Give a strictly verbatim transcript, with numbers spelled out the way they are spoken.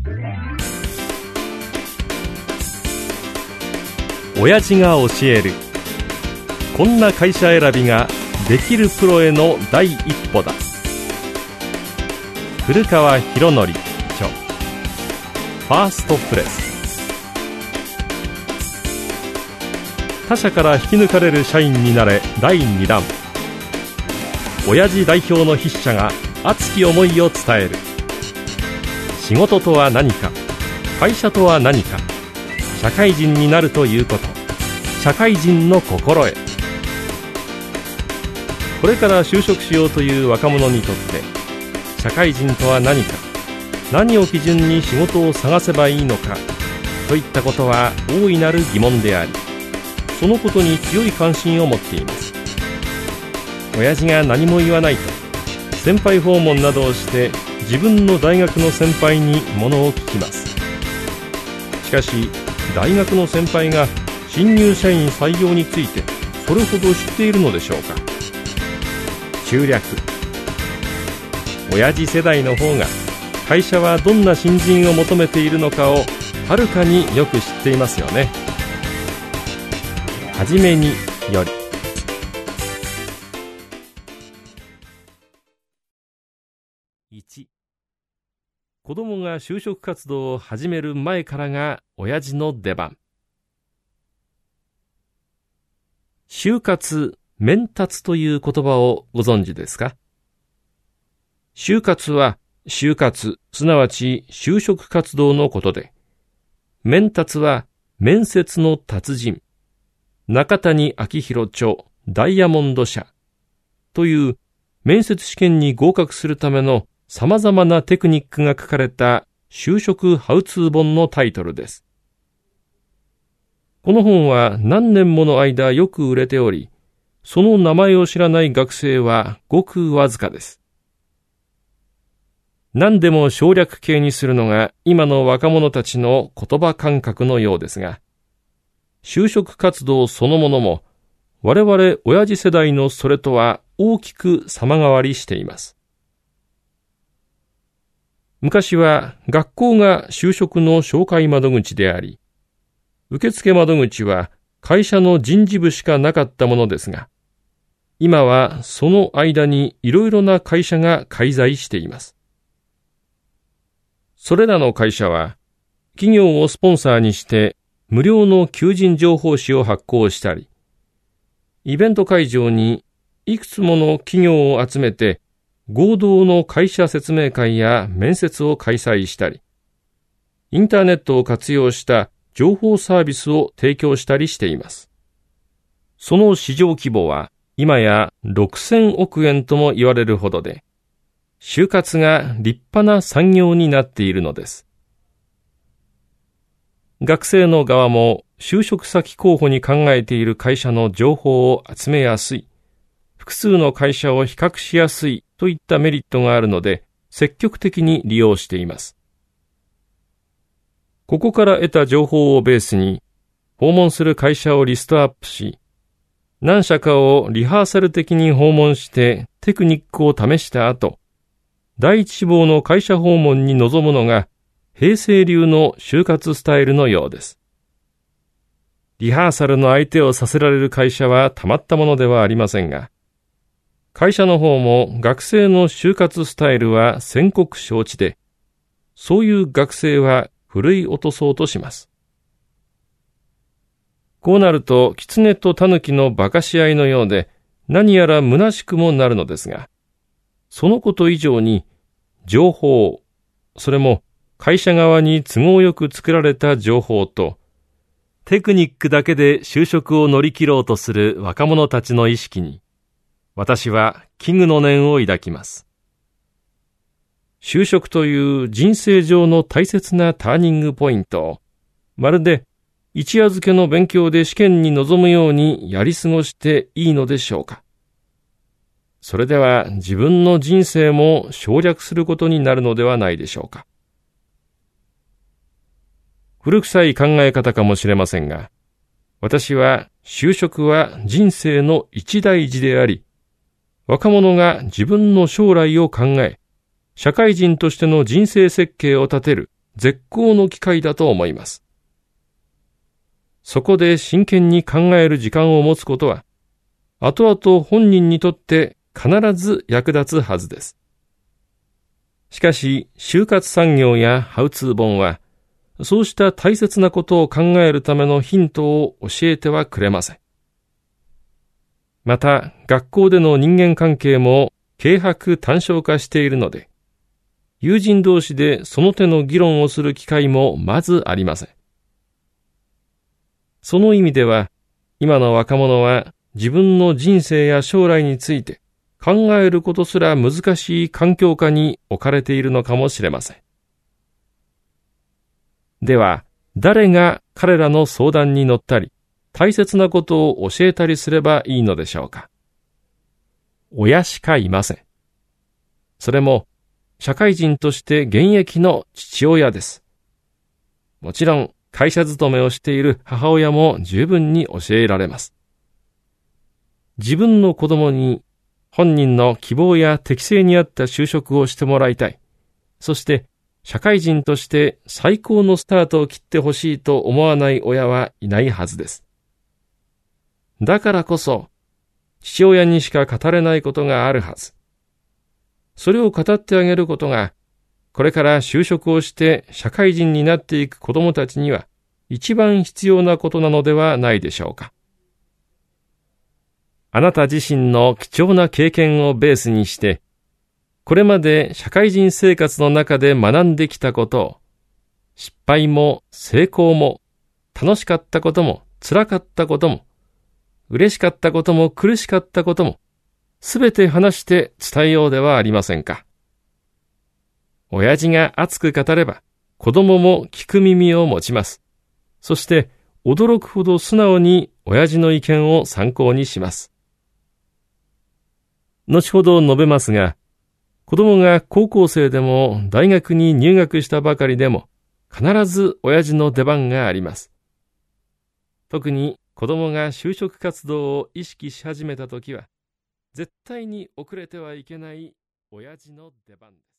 親父が教える、こんな会社選びができるプロへの第一歩だ。古川博則著、ファーストプレス。他社から引き抜かれる社員になれだいにだん。親父代表の筆者が熱き思いを伝える。仕事とは何か、会社とは何か、社会人になるということ、社会人の心得。これから就職しようという若者にとって社会人とは何か、何を基準に仕事を探せばいいのかといったことは大いなる疑問であり、そのことに強い関心を持っています。親父が何も言わないと先輩訪問などをして自分の大学の先輩に物を聞きます。しかし大学の先輩が新入社員採用についてそれほど知っているのでしょうか。中略、親父世代の方が会社はどんな新人を求めているのかをはるかによく知っていますよね。はじめにより。いち、子供が就職活動を始める前からが親父の出番。就活、面達という言葉をご存知ですか？就活は就活、すなわち就職活動のことで、面達は面接の達人、中谷昭宏著ダイヤモンド社という面接試験に合格するための様々なテクニックが書かれた就職ハウツー本のタイトルです。この本は何年もの間よく売れており、その名前を知らない学生はごくわずかです。何でも省略形にするのが今の若者たちの言葉感覚のようですが、就職活動そのものも我々親父世代のそれとは大きく様変わりしています。昔は学校が就職の紹介窓口であり、受付窓口は会社の人事部しかなかったものですが、今はその間にいろいろな会社が介在しています。それらの会社は企業をスポンサーにして無料の求人情報誌を発行したり、イベント会場にいくつもの企業を集めて合同の会社説明会や面接を開催したり、インターネットを活用した情報サービスを提供したりしています。その市場規模は今やろくせんおくえんとも言われるほどで、就活が立派な産業になっているのです。学生の側も就職先候補に考えている会社の情報を集めやすい、複数の会社を比較しやすいといったメリットがあるので、積極的に利用しています。ここから得た情報をベースに、訪問する会社をリストアップし、何社かをリハーサル的に訪問してテクニックを試した後、第一志望の会社訪問に臨むのが平成流の就活スタイルのようです。リハーサルの相手をさせられる会社はたまったものではありませんが、会社の方も学生の就活スタイルは先刻承知で、そういう学生はふるい落とそうとします。こうなると、狐と狸の馬鹿し合いのようで、何やら虚しくもなるのですが、そのこと以上に、情報、それも会社側に都合よく作られた情報と、テクニックだけで就職を乗り切ろうとする若者たちの意識に、私は危惧の念を抱きます。就職という人生上の大切なターニングポイントを、まるで一夜漬けの勉強で試験に臨むようにやり過ごしていいのでしょうか。それでは自分の人生も省略することになるのではないでしょうか。古臭い考え方かもしれませんが、私は就職は人生の一大事であり、若者が自分の将来を考え、社会人としての人生設計を立てる絶好の機会だと思います。そこで真剣に考える時間を持つことは、後々本人にとって必ず役立つはずです。しかし、就活産業やハウツー本は、そうした大切なことを考えるためのヒントを教えてはくれません。また、学校での人間関係も軽薄単焦化しているので、友人同士でその手の議論をする機会もまずありません。その意味では、今の若者は自分の人生や将来について考えることすら難しい環境下に置かれているのかもしれません。では、誰が彼らの相談に乗ったり、大切なことを教えたりすればいいのでしょうか。親しかいません。それも、社会人として現役の父親です。もちろん、会社勤めをしている母親も十分に教えられます。自分の子供に本人の希望や適性に合った就職をしてもらいたい。そして、社会人として最高のスタートを切ってほしいと思わない親はいないはずです。だからこそ、父親にしか語れないことがあるはず。それを語ってあげることが、これから就職をして社会人になっていく子供たちには一番必要なことなのではないでしょうか。あなた自身の貴重な経験をベースにして、これまで社会人生活の中で学んできたことを、失敗も成功も、楽しかったことも辛かったことも、嬉しかったことも苦しかったことも、すべて話して伝えようではありませんか。親父が熱く語れば、子供も聞く耳を持ちます。そして、驚くほど素直に親父の意見を参考にします。後ほど述べますが、子供が高校生でも大学に入学したばかりでも、必ず親父の出番があります。特に子供が就職活動を意識し始めたときは、絶対に遅れてはいけない親父の出番です。